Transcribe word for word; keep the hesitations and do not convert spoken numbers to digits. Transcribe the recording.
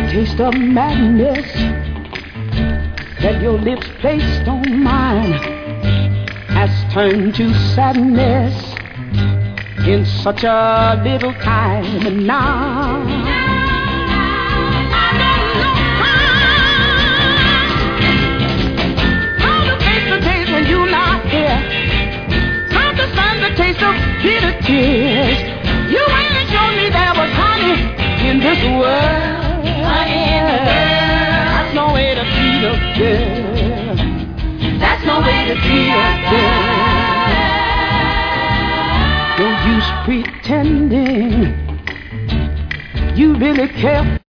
taste of madness that your lips placed on mine has turned to sadness in such a little time. And now I don't know how, how to face the taste when you're not here, how to stand the taste of bitter tears. You ain't showed me there was honey in this world. Honey in the world. That's no way to treat a girl. That's no way to treat a girl. No use pretending you really care.